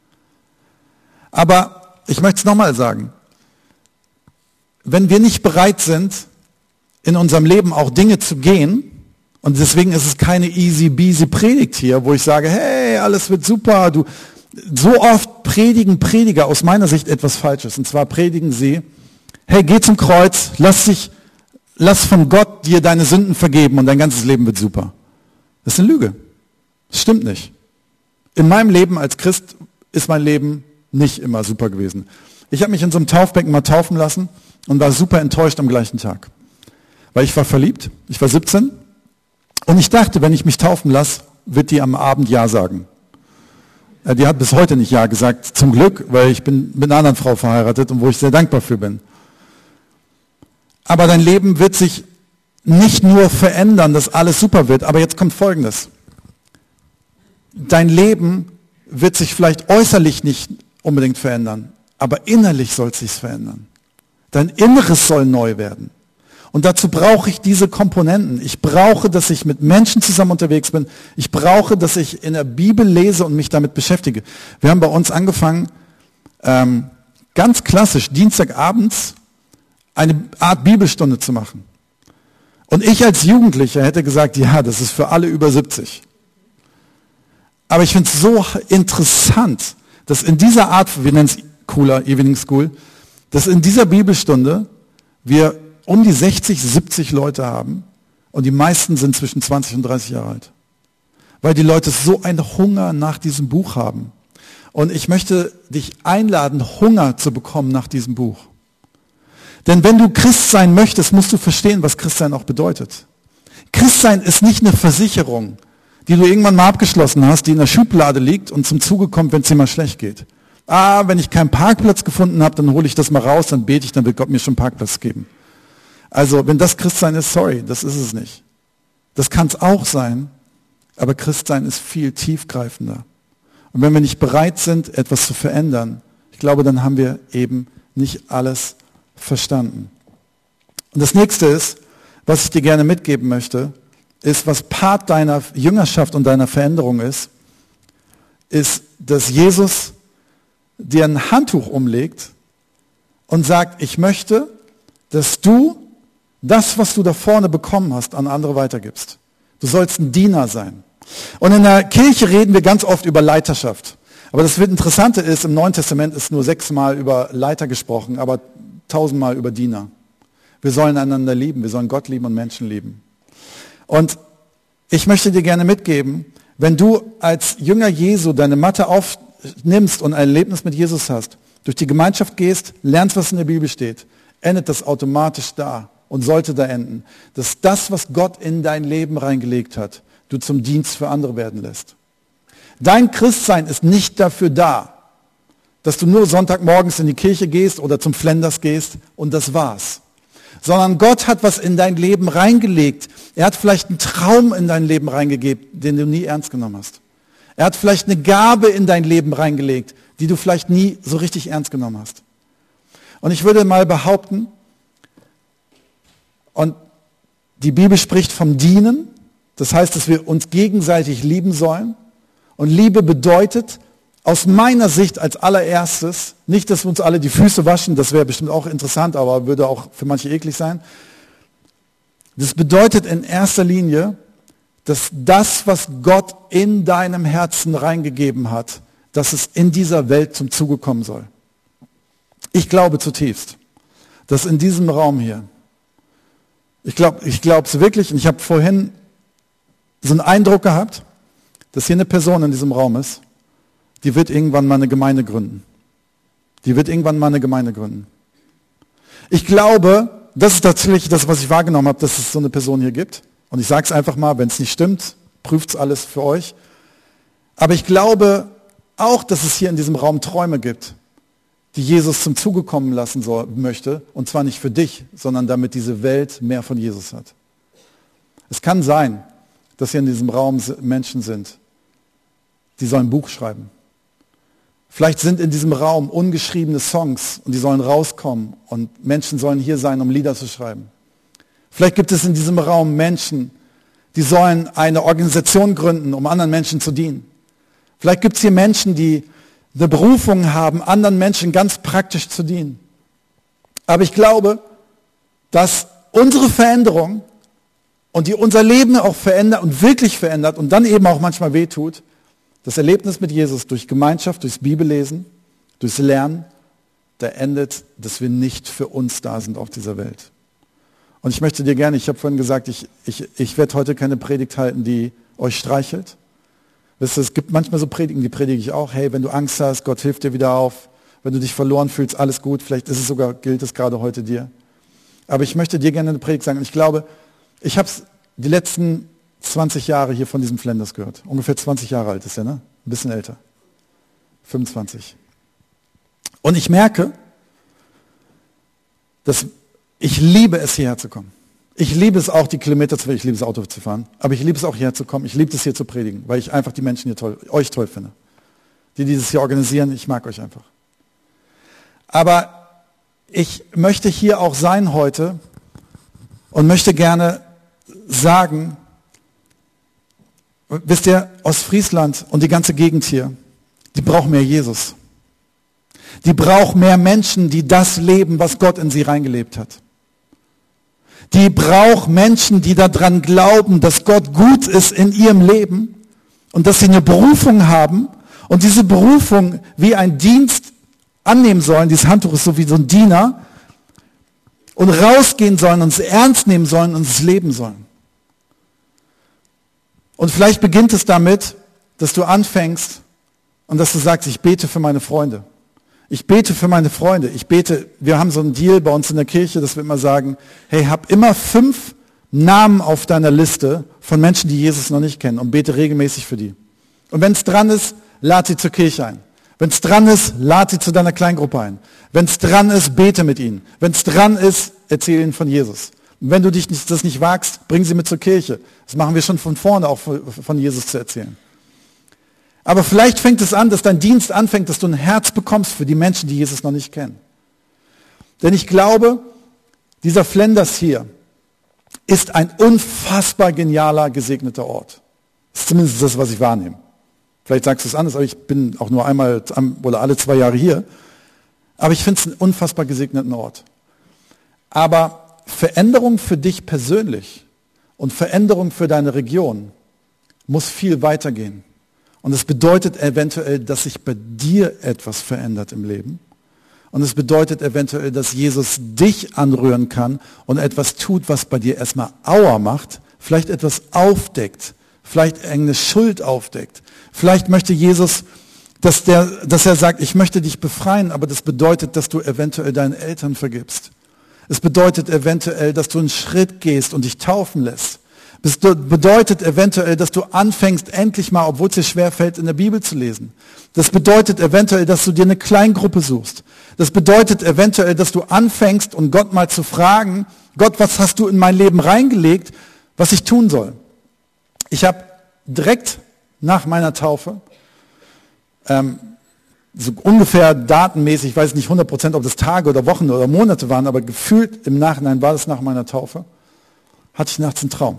Aber ich möchte es nochmal sagen. Wenn wir nicht bereit sind, in unserem Leben auch Dinge zu gehen, und deswegen ist es keine easy-beasy Predigt hier, wo ich sage, hey, alles wird super. So oft predigen Prediger aus meiner Sicht etwas Falsches. Und zwar predigen sie, hey, geh zum Kreuz, lass von Gott dir deine Sünden vergeben und dein ganzes Leben wird super. Das ist eine Lüge. Das stimmt nicht. In meinem Leben als Christ ist mein Leben nicht immer super gewesen. Ich habe mich in so einem Taufbecken mal taufen lassen und war super enttäuscht am gleichen Tag. Weil ich war verliebt, ich war 17 und ich dachte, wenn ich mich taufen lasse, wird die am Abend Ja sagen. Die hat bis heute nicht Ja gesagt, zum Glück, weil ich bin mit einer anderen Frau verheiratet und wo ich sehr dankbar für bin. Aber dein Leben wird sich nicht nur verändern, dass alles super wird, aber jetzt kommt Folgendes. Dein Leben wird sich vielleicht äußerlich nicht unbedingt verändern, aber innerlich soll es sich verändern. Dein Inneres soll neu werden. Und dazu brauche ich diese Komponenten. Ich brauche, dass ich mit Menschen zusammen unterwegs bin. Ich brauche, dass ich in der Bibel lese und mich damit beschäftige. Wir haben bei uns angefangen, ganz klassisch, Dienstagabends eine Art Bibelstunde zu machen. Und ich als Jugendlicher hätte gesagt, ja, das ist für alle über 70. Aber ich finde es so interessant, dass in dieser Art, wir nennen es cooler Evening School, dass in dieser Bibelstunde wir um die 60, 70 Leute haben und die meisten sind zwischen 20 und 30 Jahre alt. weil die Leute so einen Hunger nach diesem Buch haben. Und ich möchte dich einladen, Hunger zu bekommen nach diesem Buch. Denn wenn du Christ sein möchtest, musst du verstehen, was Christsein auch bedeutet. Christsein ist nicht eine Versicherung, die du irgendwann mal abgeschlossen hast, die in der Schublade liegt und zum Zuge kommt, wenn es dir mal schlecht geht. Wenn ich keinen Parkplatz gefunden habe, dann hole ich das mal raus, dann bete ich, dann wird Gott mir schon einen Parkplatz geben. Also wenn das Christsein ist, sorry, das ist es nicht. Das kann es auch sein, aber Christsein ist viel tiefgreifender. Und wenn wir nicht bereit sind, etwas zu verändern, ich glaube, dann haben wir eben nicht alles verstanden. Und das nächste ist, was ich dir gerne mitgeben möchte, ist, was Part deiner Jüngerschaft und deiner Veränderung ist, dass Jesus dir ein Handtuch umlegt und sagt, ich möchte, dass du das, was du da vorne bekommen hast, an andere weitergibst. Du sollst ein Diener sein. Und in der Kirche reden wir ganz oft über Leiterschaft. Aber das Interessante ist, im Neuen Testament ist nur 6-mal über Leiter gesprochen, aber 1000-mal über Diener. Wir sollen einander lieben, wir sollen Gott lieben und Menschen lieben. Und ich möchte dir gerne mitgeben, wenn du als Jünger Jesu deine Matte aufnimmst und ein Erlebnis mit Jesus hast, durch die Gemeinschaft gehst, lernst, was in der Bibel steht, endet das automatisch da und sollte da enden, dass das, was Gott in dein Leben reingelegt hat, du zum Dienst für andere werden lässt. Dein Christsein ist nicht dafür da, dass du nur Sonntagmorgens in die Kirche gehst oder zum Flenders gehst und das war's. Sondern Gott hat was in dein Leben reingelegt. Er hat vielleicht einen Traum in dein Leben reingegeben, den du nie ernst genommen hast. Er hat vielleicht eine Gabe in dein Leben reingelegt, die du vielleicht nie so richtig ernst genommen hast. Und ich würde mal behaupten, und die Bibel spricht vom Dienen, das heißt, dass wir uns gegenseitig lieben sollen. Und Liebe bedeutet, aus meiner Sicht als allererstes, nicht, dass wir uns alle die Füße waschen, das wäre bestimmt auch interessant, aber würde auch für manche eklig sein. Das bedeutet in erster Linie, dass das, was Gott in deinem Herzen reingegeben hat, dass es in dieser Welt zum Zuge kommen soll. Ich glaube zutiefst, dass in diesem Raum hier, ich glaube es wirklich, und ich habe vorhin so einen Eindruck gehabt, dass hier eine Person in diesem Raum ist, die wird irgendwann mal eine Gemeinde gründen. Die wird irgendwann mal eine Gemeinde gründen. Ich glaube, das ist tatsächlich das, was ich wahrgenommen habe, dass es so eine Person hier gibt. Und ich sage es einfach mal, wenn es nicht stimmt, prüft es alles für euch. Aber ich glaube auch, dass es hier in diesem Raum Träume gibt, die Jesus zum Zuge kommen lassen möchte. Und zwar nicht für dich, sondern damit diese Welt mehr von Jesus hat. Es kann sein, dass hier in diesem Raum Menschen sind, die sollen ein Buch schreiben. Vielleicht sind in diesem Raum ungeschriebene Songs und die sollen rauskommen und Menschen sollen hier sein, um Lieder zu schreiben. Vielleicht gibt es in diesem Raum Menschen, die sollen eine Organisation gründen, um anderen Menschen zu dienen. Vielleicht gibt es hier Menschen, die eine Berufung haben, anderen Menschen ganz praktisch zu dienen. Aber ich glaube, dass unsere Veränderung und die unser Leben auch verändert und wirklich verändert und dann eben auch manchmal wehtut, das Erlebnis mit Jesus durch Gemeinschaft, durchs Bibellesen, durchs Lernen, da endet, dass wir nicht für uns da sind auf dieser Welt. Und ich möchte dir gerne, ich habe vorhin gesagt, ich werde heute keine Predigt halten, die euch streichelt. Wisst ihr, es gibt manchmal so Predigen, die predige ich auch. Hey, wenn du Angst hast, Gott hilft dir wieder auf. Wenn du dich verloren fühlst, alles gut. Vielleicht ist es sogar, gilt es gerade heute dir. Aber ich möchte dir gerne eine Predigt sagen. Und ich glaube, ich habe es die letzten 20 Jahre hier von diesem Flenders gehört. Ungefähr 20 Jahre alt ist er, ne? Ein bisschen älter. 25. Und ich merke, dass ich liebe es, hierher zu kommen. Ich liebe es auch, die Kilometer zu fahren. Ich liebe es, Auto zu fahren. Aber ich liebe es auch, hierher zu kommen. Ich liebe es, hier zu predigen, weil ich einfach die Menschen hier toll, euch toll finde. Die dieses hier organisieren, ich mag euch einfach. Aber ich möchte hier auch sein heute und möchte gerne sagen, wisst ihr, Ostfriesland und die ganze Gegend hier, die brauchen mehr Jesus. Die brauchen mehr Menschen, die das leben, was Gott in sie reingelebt hat. Die braucht Menschen, die daran glauben, dass Gott gut ist in ihrem Leben und dass sie eine Berufung haben und diese Berufung wie ein Dienst annehmen sollen. Dieses Handtuch ist so wie so ein Diener und rausgehen sollen und es ernst nehmen sollen und es leben sollen. Und vielleicht beginnt es damit, dass du anfängst und dass du sagst, ich bete für meine Freunde. Ich bete für meine Freunde. Wir haben so einen Deal bei uns in der Kirche, dass wir immer sagen, hey, hab immer 5 Namen auf deiner Liste von Menschen, die Jesus noch nicht kennen und bete regelmäßig für die. Und wenn es dran ist, lad sie zur Kirche ein. Wenn es dran ist, lad sie zu deiner Kleingruppe ein. Wenn es dran ist, bete mit ihnen. Wenn es dran ist, erzähle ihnen von Jesus. Und wenn du das nicht wagst, bring sie mit zur Kirche. Das machen wir schon von vorne, auch von Jesus zu erzählen. Aber vielleicht fängt es an, dass dein Dienst anfängt, dass du ein Herz bekommst für die Menschen, die Jesus noch nicht kennen. Denn ich glaube, dieser Flenders hier ist ein unfassbar genialer, gesegneter Ort. Das ist zumindest das, was ich wahrnehme. Vielleicht sagst du es anders, aber ich bin auch nur einmal oder alle 2 Jahre hier. Aber ich finde es einen unfassbar gesegneten Ort. Aber Veränderung für dich persönlich und Veränderung für deine Region muss viel weitergehen. Und es bedeutet eventuell, dass sich bei dir etwas verändert im Leben. Und es bedeutet eventuell, dass Jesus dich anrühren kann und etwas tut, was bei dir erstmal Aua macht, vielleicht etwas aufdeckt, vielleicht eine Schuld aufdeckt. Vielleicht möchte Jesus, dass er sagt, ich möchte dich befreien, aber das bedeutet, dass du eventuell deinen Eltern vergibst. Es bedeutet eventuell, dass du einen Schritt gehst und dich taufen lässt. Es bedeutet eventuell, dass du anfängst, endlich mal, obwohl es dir schwerfällt, in der Bibel zu lesen. Das bedeutet eventuell, dass du dir eine Kleingruppe suchst. Das bedeutet eventuell, dass du anfängst, und Gott mal zu fragen, Gott, was hast du in mein Leben reingelegt, was ich tun soll? Ich habe direkt nach meiner Taufe, so ungefähr datenmäßig, ich weiß nicht 100%, ob das Tage oder Wochen oder Monate waren, aber gefühlt im Nachhinein war das nach meiner Taufe, hatte ich nachts einen Traum.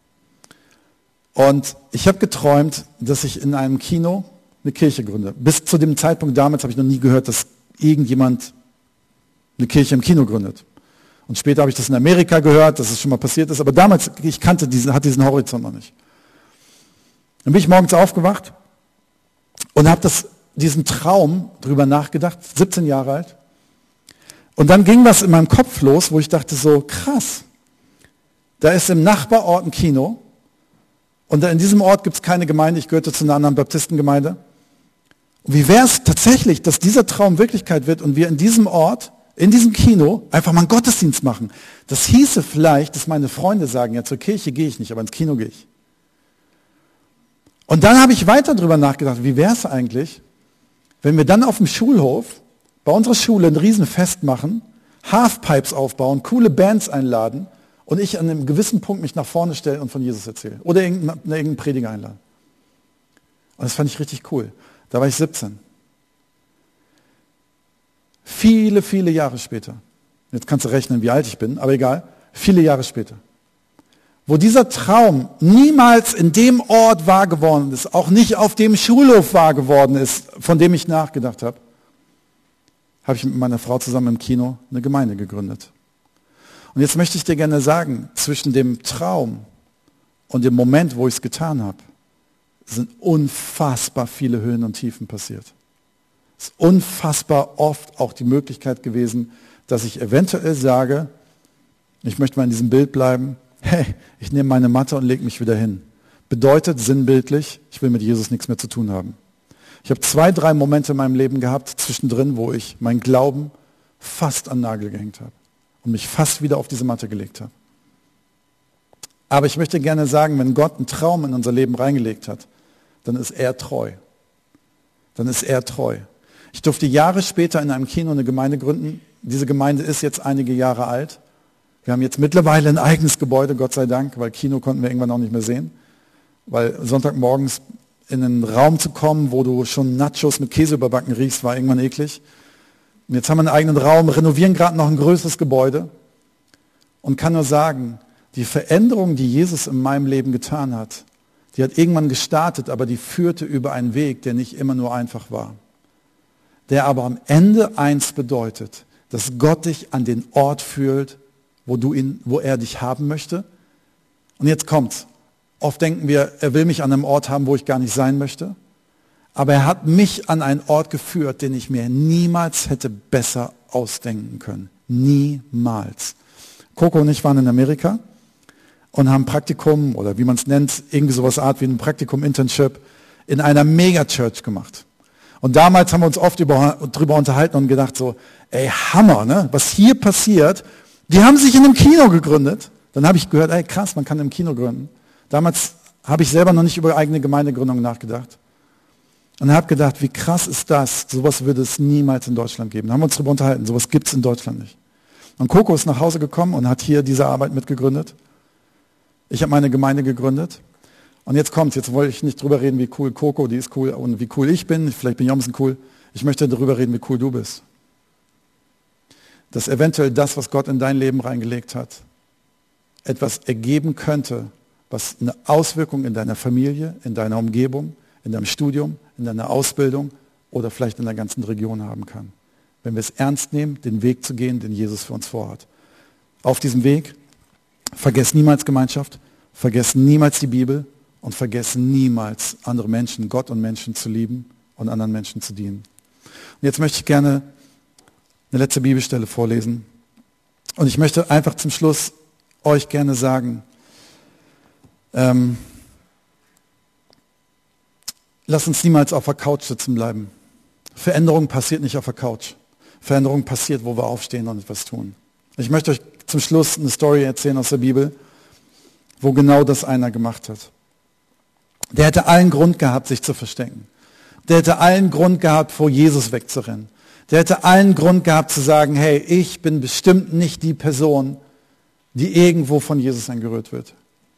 Und ich habe geträumt, dass ich in einem Kino eine Kirche gründe. Bis zu dem Zeitpunkt damals habe ich noch nie gehört, dass irgendjemand eine Kirche im Kino gründet. Und später habe ich das in Amerika gehört, dass es schon mal passiert ist, aber damals, ich hatte diesen Horizont noch nicht. Dann bin ich morgens aufgewacht und habe diesen Traum drüber nachgedacht, 17 Jahre alt. Und dann ging was in meinem Kopf los, wo ich dachte so, krass, da ist im Nachbarort ein Kino und in diesem Ort gibt es keine Gemeinde, ich gehörte zu einer anderen Baptistengemeinde. Und wie wäre es tatsächlich, dass dieser Traum Wirklichkeit wird und wir in diesem Ort, in diesem Kino, einfach mal einen Gottesdienst machen? Das hieße vielleicht, dass meine Freunde sagen, ja, zur Kirche gehe ich nicht, aber ins Kino gehe ich. Und dann habe ich weiter drüber nachgedacht, wie wäre es eigentlich, wenn wir dann auf dem Schulhof bei unserer Schule ein Riesenfest machen, Halfpipes aufbauen, coole Bands einladen und ich an einem gewissen Punkt mich nach vorne stelle und von Jesus erzähle. Oder irgendeinen Prediger einladen. Und das fand ich richtig cool. Da war ich 17. Viele, viele Jahre später, jetzt kannst du rechnen, wie alt ich bin, aber egal, viele Jahre später, wo dieser Traum niemals in dem Ort wahr geworden ist, auch nicht auf dem Schulhof wahr geworden ist, von dem ich nachgedacht habe, habe ich mit meiner Frau zusammen im Kino eine Gemeinde gegründet. Und jetzt möchte ich dir gerne sagen, zwischen dem Traum und dem Moment, wo ich es getan habe, sind unfassbar viele Höhen und Tiefen passiert. Es ist unfassbar oft auch die Möglichkeit gewesen, dass ich eventuell sage, ich möchte mal in diesem Bild bleiben, hey, ich nehme meine Matte und lege mich wieder hin. Bedeutet sinnbildlich, ich will mit Jesus nichts mehr zu tun haben. Ich habe 2, 3 Momente in meinem Leben gehabt, zwischendrin, wo ich meinen Glauben fast an den Nagel gehängt habe und mich fast wieder auf diese Matte gelegt habe. Aber ich möchte gerne sagen, wenn Gott einen Traum in unser Leben reingelegt hat, dann ist er treu. Dann ist er treu. Ich durfte Jahre später in einem Kino eine Gemeinde gründen. Diese Gemeinde ist jetzt einige Jahre alt. Wir haben jetzt mittlerweile ein eigenes Gebäude, Gott sei Dank, weil Kino konnten wir irgendwann auch nicht mehr sehen. Weil Sonntagmorgens in einen Raum zu kommen, wo du schon Nachos mit Käse überbacken riechst, war irgendwann eklig. Und jetzt haben wir einen eigenen Raum, renovieren gerade noch ein größeres Gebäude und kann nur sagen, die Veränderung, die Jesus in meinem Leben getan hat, die hat irgendwann gestartet, aber die führte über einen Weg, der nicht immer nur einfach war. Der aber am Ende eins bedeutet, dass Gott dich an den Ort führt, wo er dich haben möchte. Und jetzt kommt's. Oft denken wir, er will mich an einem Ort haben, wo ich gar nicht sein möchte. Aber er hat mich an einen Ort geführt, den ich mir niemals hätte besser ausdenken können. Niemals. Coco und ich waren in Amerika und haben Praktikum oder wie man es nennt, irgendwie sowas Art wie ein Praktikum, Internship in einer Megachurch gemacht. Und damals haben wir uns oft drüber unterhalten und gedacht so, ey, Hammer, ne? Was hier passiert. Die haben sich in einem Kino gegründet. Dann habe ich gehört, ey, krass, man kann im Kino gründen. Damals habe ich selber noch nicht über eigene Gemeindegründung nachgedacht. Und habe gedacht, wie krass ist das? Sowas würde es niemals in Deutschland geben. Da haben wir uns darüber unterhalten, sowas gibt es in Deutschland nicht. Und Coco ist nach Hause gekommen und hat hier diese Arbeit mitgegründet. Ich habe meine Gemeinde gegründet. Und jetzt kommt's, jetzt wollte ich nicht drüber reden, wie cool Coco, die ist cool, und wie cool ich bin. Vielleicht bin ich auch ein bisschen cool. Ich möchte darüber reden, wie cool du bist. Dass eventuell das, was Gott in dein Leben reingelegt hat, etwas ergeben könnte, was eine Auswirkung in deiner Familie, in deiner Umgebung, in deinem Studium, in deiner Ausbildung oder vielleicht in der ganzen Region haben kann. Wenn wir es ernst nehmen, den Weg zu gehen, den Jesus für uns vorhat. Auf diesem Weg, vergesst niemals Gemeinschaft, vergesst niemals die Bibel und vergesst niemals andere Menschen, Gott und Menschen zu lieben und anderen Menschen zu dienen. Und jetzt möchte ich gerne eine letzte Bibelstelle vorlesen. Und ich möchte einfach zum Schluss euch gerne sagen, lasst uns niemals auf der Couch sitzen bleiben. Veränderung passiert nicht auf der Couch. Veränderung passiert, wo wir aufstehen und etwas tun. Ich möchte euch zum Schluss eine Story erzählen aus der Bibel, wo genau das einer gemacht hat. Der hätte allen Grund gehabt, sich zu verstecken. Der hätte allen Grund gehabt, vor Jesus wegzurennen. Der hätte allen Grund gehabt zu sagen, hey, ich bin bestimmt nicht die Person, die irgendwo von Jesus angerührt wird.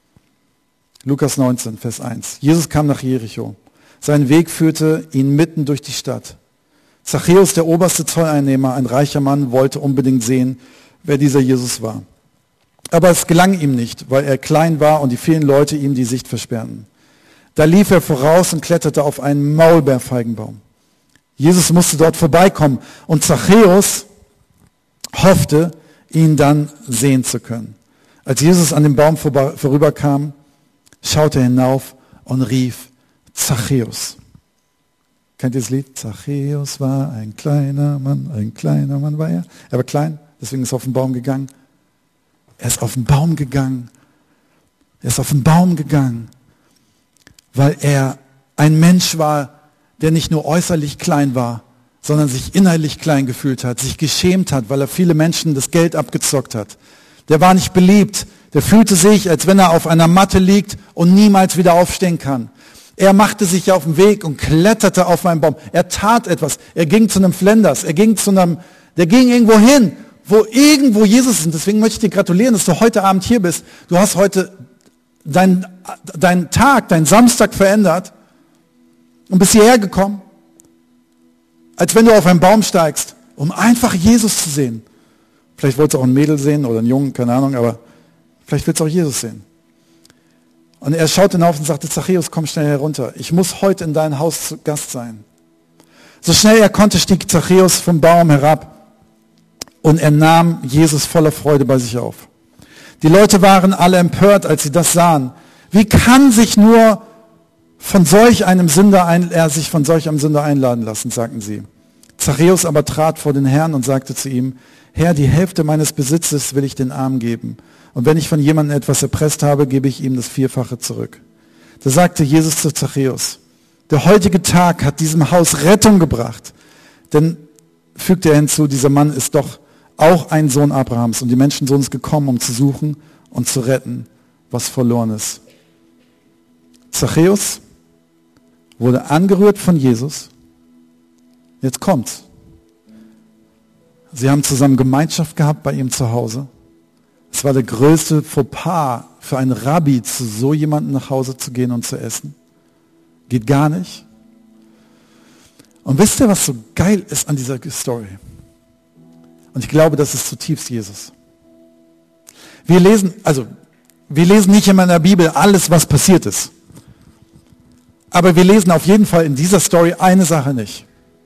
Lukas 19, Vers 1. Jesus kam nach Jericho. Sein Weg führte ihn mitten durch die Stadt. Zachäus, der oberste Zolleinnehmer, ein reicher Mann, wollte unbedingt sehen, wer dieser Jesus war. Aber es gelang ihm nicht, weil er klein war und die vielen Leute ihm die Sicht versperrten. Da lief er voraus und kletterte auf einen Maulbeerfeigenbaum. Jesus musste dort vorbeikommen und Zachäus hoffte, ihn dann sehen zu können. Als Jesus an dem Baum vorüberkam, schaute er hinauf und rief, Zachäus. Kennt ihr das Lied? Zachäus war ein kleiner Mann war er. Er war klein, deswegen ist er auf den Baum gegangen. Er ist auf den Baum gegangen. Er ist auf den Baum gegangen, weil er ein Mensch war, der nicht nur äußerlich klein war, sondern sich innerlich klein gefühlt hat, sich geschämt hat, weil er viele Menschen das Geld abgezockt hat. Der war nicht beliebt. Der fühlte sich, als wenn er auf einer Matte liegt und niemals wieder aufstehen kann. Er machte sich auf den Weg und kletterte auf einen Baum. Er tat etwas. Er ging zu einem Flenders. Der ging irgendwo hin, wo irgendwo Jesus ist. Und deswegen möchte ich dir gratulieren, dass du heute Abend hier bist. Du hast heute deinen Tag, deinen Samstag verändert und bist hierher gekommen, als wenn du auf einen Baum steigst, um einfach Jesus zu sehen. Vielleicht wolltest du auch ein Mädel sehen oder einen Jungen, keine Ahnung, aber vielleicht willst du auch Jesus sehen. Und er schaute hinauf und sagte, Zachäus, komm schnell herunter. Ich muss heute in dein Haus zu Gast sein. So schnell er konnte, stieg Zachäus vom Baum herab und er nahm Jesus voller Freude bei sich auf. Die Leute waren alle empört, als sie das sahen. Wie kann sich nur von solch einem Sünder einladen lassen, sagten sie. Zachäus aber trat vor den Herrn und sagte zu ihm, Herr, die Hälfte meines Besitzes will ich den Armen geben. Und wenn ich von jemandem etwas erpresst habe, gebe ich ihm das Vierfache zurück. Da sagte Jesus zu Zachäus, der heutige Tag hat diesem Haus Rettung gebracht. Denn, fügte er hinzu, dieser Mann ist doch auch ein Sohn Abrahams. Und die Menschensohn ist gekommen, um zu suchen und zu retten, was verloren ist. Zachäus wurde angerührt von Jesus. Jetzt kommt's. Sie haben zusammen Gemeinschaft gehabt bei ihm zu Hause. Es war der größte Fauxpas für einen Rabbi, zu so jemandem nach Hause zu gehen und zu essen. Geht gar nicht. Und wisst ihr, was so geil ist an dieser Story? Und ich glaube, das ist zutiefst Jesus. Wir lesen nicht immer in der Bibel alles, was passiert ist. Aber wir lesen auf jeden Fall in dieser Story eine Sache nicht.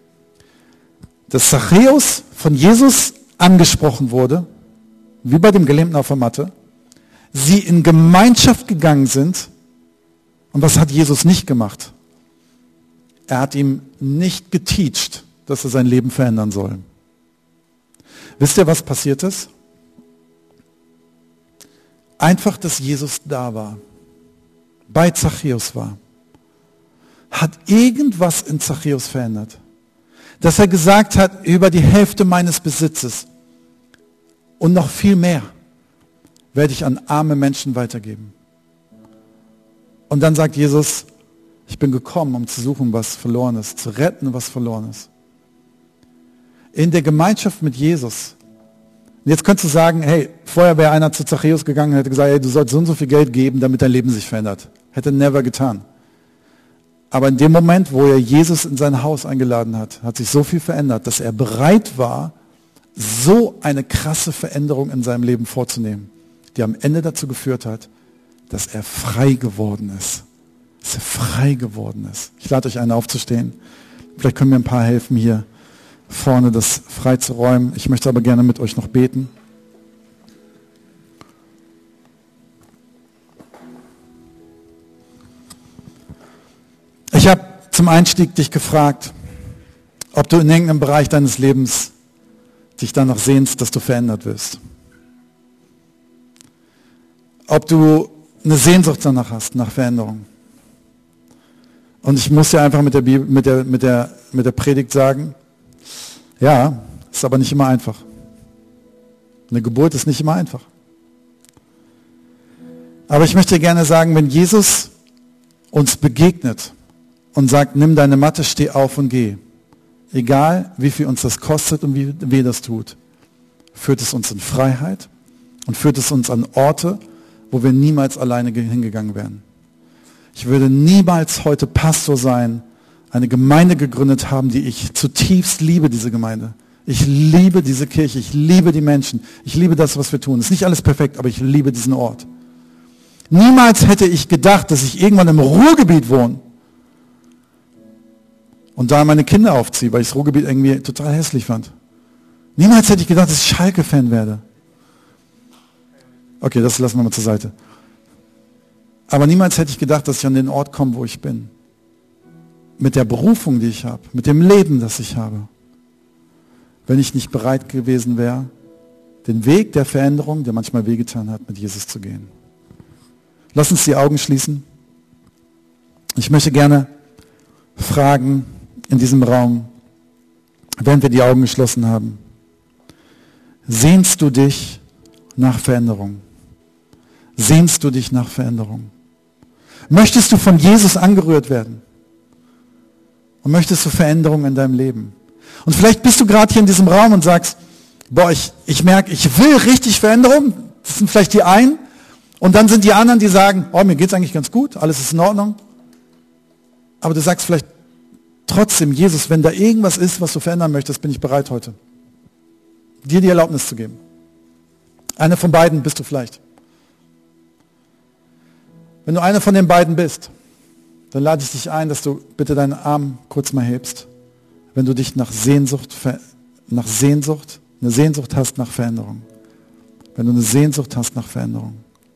Dass Zachäus von Jesus angesprochen wurde, wie bei dem Gelähmten auf der Matte, sie in Gemeinschaft gegangen sind. Und was hat Jesus nicht gemacht? Er hat ihm nicht geteacht, dass er sein Leben verändern soll. Wisst ihr, was passiert ist? einfach, dass Jesus da war, bei Zachäus war, hat irgendwas in Zachäus verändert. Dass er gesagt hat, über die Hälfte meines Besitzes und noch viel mehr werde ich an arme Menschen weitergeben. Und dann sagt Jesus, ich bin gekommen, um zu suchen, was verloren ist, zu retten, was verloren ist. In der Gemeinschaft mit Jesus. Und jetzt könntest du sagen, hey, vorher wäre einer zu Zachäus gegangen und hätte gesagt, hey, du sollst so und so viel Geld geben, damit dein Leben sich verändert. Hätte never getan. Aber in dem Moment, wo er Jesus in sein Haus eingeladen hat, hat sich so viel verändert, dass er bereit war, so eine krasse Veränderung in seinem Leben vorzunehmen, die am Ende dazu geführt hat, dass er frei geworden ist. Dass er frei geworden ist. Ich lade euch ein, aufzustehen. Vielleicht können mir ein paar helfen, hier vorne das frei zu räumen. Ich möchte aber gerne mit euch noch beten. Ich habe zum Einstieg dich gefragt, ob du in irgendeinem Bereich deines Lebens dich danach sehnst, dass du verändert wirst. Ob du eine Sehnsucht danach hast, nach Veränderung. Und ich muss dir einfach mit der Predigt sagen, ja, ist aber nicht immer einfach. Eine Geburt ist nicht immer einfach. Aber ich möchte dir gerne sagen, wenn Jesus uns begegnet und sagt, nimm deine Matte, steh auf und geh, egal wie viel uns das kostet und wie weh das tut, führt es uns in Freiheit und führt es uns an Orte, wo wir niemals alleine hingegangen wären. Ich würde niemals heute Pastor sein, eine Gemeinde gegründet haben, die ich zutiefst liebe, diese Gemeinde. Ich liebe diese Kirche, ich liebe die Menschen, ich liebe das, was wir tun. Es ist nicht alles perfekt, aber ich liebe diesen Ort. Niemals hätte ich gedacht, dass ich irgendwann im Ruhrgebiet wohne und da meine Kinder aufziehe, weil ich das Ruhrgebiet irgendwie total hässlich fand. Niemals hätte ich gedacht, dass ich Schalke-Fan werde. Okay, das lassen wir mal zur Seite. Aber niemals hätte ich gedacht, dass ich an den Ort komme, wo ich bin. Mit der Berufung, die ich habe, mit dem Leben, das ich habe. Wenn ich nicht bereit gewesen wäre, den Weg der Veränderung, der manchmal wehgetan hat, mit Jesus zu gehen. Lass uns die Augen schließen. Ich möchte gerne fragen in diesem Raum, während wir die Augen geschlossen haben, sehnst du dich nach Veränderung? Sehnst du dich nach Veränderung? Möchtest du von Jesus angerührt werden? Und möchtest du Veränderung in deinem Leben? Und vielleicht bist du gerade hier in diesem Raum und sagst, boah, ich merke, ich will richtig Veränderung. Das sind vielleicht die einen. Und dann sind die anderen, die sagen, oh, mir geht es eigentlich ganz gut, alles ist in Ordnung. Aber du sagst vielleicht trotzdem, Jesus, wenn da irgendwas ist, was du verändern möchtest, bin ich bereit heute, dir die Erlaubnis zu geben. Eine von beiden bist du vielleicht. Wenn du eine von den beiden bist, dann lade ich dich ein, dass du bitte deinen Arm kurz mal hebst, wenn du dich eine Sehnsucht hast nach Veränderung. Wenn du eine Sehnsucht hast nach Veränderung.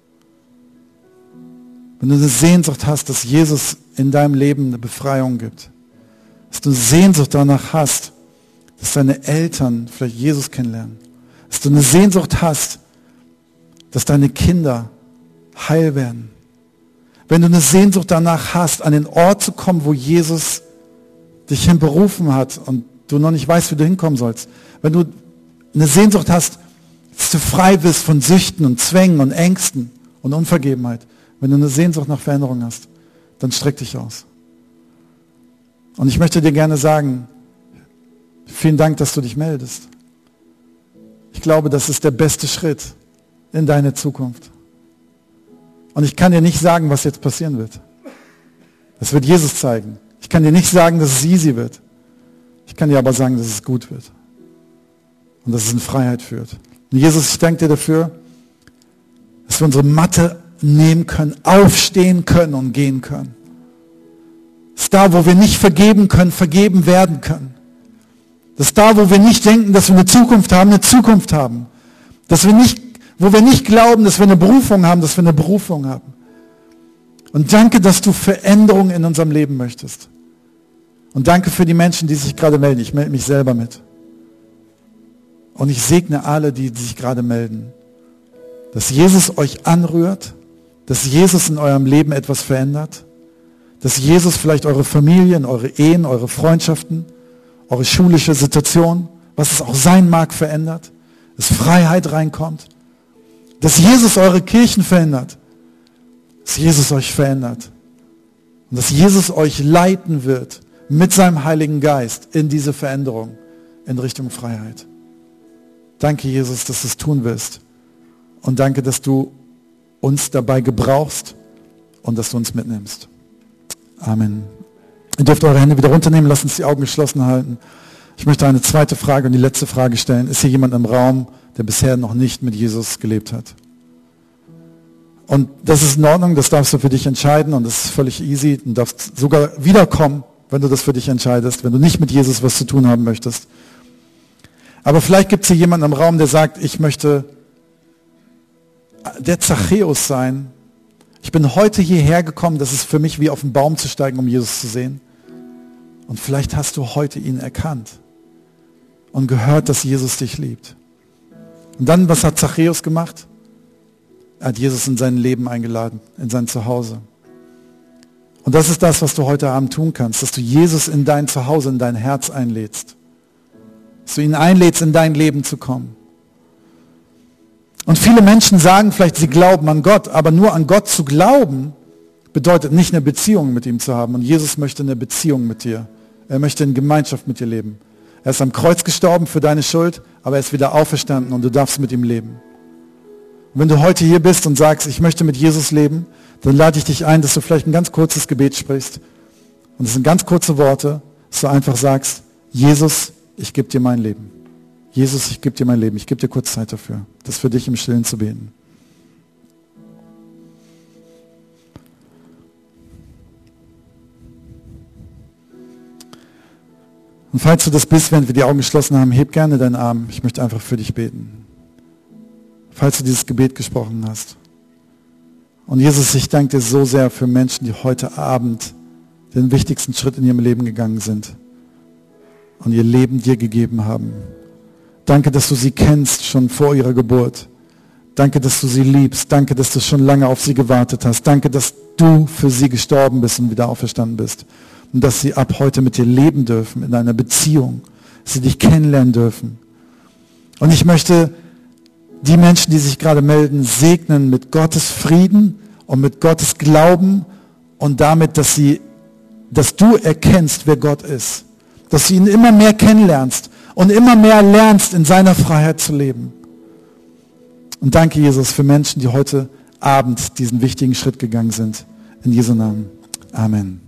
Wenn du eine Sehnsucht hast, dass Jesus in deinem Leben eine Befreiung gibt. Dass du eine Sehnsucht danach hast, dass deine Eltern vielleicht Jesus kennenlernen. Dass du eine Sehnsucht hast, dass deine Kinder heil werden. Wenn du eine Sehnsucht danach hast, an den Ort zu kommen, wo Jesus dich hinberufen hat und du noch nicht weißt, wie du hinkommen sollst. Wenn du eine Sehnsucht hast, dass du frei bist von Süchten und Zwängen und Ängsten und Unvergebenheit. Wenn du eine Sehnsucht nach Veränderung hast, dann streck dich aus. Und ich möchte dir gerne sagen, vielen Dank, dass du dich meldest. Ich glaube, das ist der beste Schritt in deine Zukunft. Und ich kann dir nicht sagen, was jetzt passieren wird. Das wird Jesus zeigen. Ich kann dir nicht sagen, dass es easy wird. Ich kann dir aber sagen, dass es gut wird. Und dass es in Freiheit führt. Und Jesus, ich danke dir dafür, dass wir unsere Matte nehmen können, aufstehen können und gehen können. Dass da, wo wir nicht vergeben können, vergeben werden können. Dass da, wo wir nicht denken, dass wir eine Zukunft haben. Dass wir nicht, wo wir nicht glauben, dass wir eine Berufung haben, dass wir eine Berufung haben. Und danke, dass du Veränderungen in unserem Leben möchtest. Und danke für die Menschen, die sich gerade melden. Ich melde mich selber mit. Und ich segne alle, die sich gerade melden. dass Jesus euch anrührt, dass Jesus in eurem Leben etwas verändert, dass Jesus vielleicht eure Familien, eure Ehen, eure Freundschaften, eure schulische Situation, was es auch sein mag, verändert, dass Freiheit reinkommt, dass Jesus eure Kirchen verändert, dass Jesus euch verändert und dass Jesus euch leiten wird mit seinem Heiligen Geist in diese Veränderung in Richtung Freiheit. Danke, Jesus, dass du es tun wirst. Und danke, dass du uns dabei gebrauchst und dass du uns mitnimmst. Amen. Ihr dürft eure Hände wieder runternehmen, lasst uns die Augen geschlossen halten. Ich möchte eine zweite Frage und die letzte Frage stellen. Ist hier jemand im Raum, der bisher noch nicht mit Jesus gelebt hat? Und das ist in Ordnung, das darfst du für dich entscheiden und das ist völlig easy. Du darfst sogar wiederkommen, wenn du das für dich entscheidest, wenn du nicht mit Jesus was zu tun haben möchtest. Aber vielleicht gibt es hier jemanden im Raum, der sagt, ich möchte der Zachäus sein. Ich bin heute hierher gekommen, das ist für mich wie auf den Baum zu steigen, um Jesus zu sehen. Und vielleicht hast du heute ihn erkannt und gehört, dass Jesus dich liebt. Und dann, was hat Zachäus gemacht? Er hat Jesus in sein Leben eingeladen, in sein Zuhause. Und das ist das, was du heute Abend tun kannst, dass du Jesus in dein Zuhause, in dein Herz einlädst. Dass du ihn einlädst, in dein Leben zu kommen. Und viele Menschen sagen vielleicht, sie glauben an Gott, aber nur an Gott zu glauben, bedeutet nicht eine Beziehung mit ihm zu haben. Und Jesus möchte eine Beziehung mit dir. Er möchte in Gemeinschaft mit dir leben. Er ist am Kreuz gestorben für deine Schuld, aber er ist wieder auferstanden und du darfst mit ihm leben. Und wenn du heute hier bist und sagst, ich möchte mit Jesus leben, dann lade ich dich ein, dass du vielleicht ein ganz kurzes Gebet sprichst. Und es sind ganz kurze Worte, dass du einfach sagst, Jesus, ich gebe dir mein Leben. Jesus, ich gebe dir mein Leben. Ich gebe dir kurz Zeit dafür, das für dich im Stillen zu beten. Und falls du das bist, während wir die Augen geschlossen haben, heb gerne deinen Arm. Ich möchte einfach für dich beten. Falls du dieses Gebet gesprochen hast. Und Jesus, ich danke dir so sehr für Menschen, die heute Abend den wichtigsten Schritt in ihrem Leben gegangen sind und ihr Leben dir gegeben haben. Danke, dass du sie kennst, schon vor ihrer Geburt. Danke, dass du sie liebst. Danke, dass du schon lange auf sie gewartet hast. Danke, dass du für sie gestorben bist und wieder auferstanden bist. Und dass sie ab heute mit dir leben dürfen, in einer Beziehung. Dass sie dich kennenlernen dürfen. Und ich möchte die Menschen, die sich gerade melden, segnen mit Gottes Frieden und mit Gottes Glauben und damit, dass du erkennst, wer Gott ist. Dass du ihn immer mehr kennenlernst und immer mehr lernst, in seiner Freiheit zu leben. Und danke, Jesus, für Menschen, die heute Abend diesen wichtigen Schritt gegangen sind. In Jesu Namen. Amen.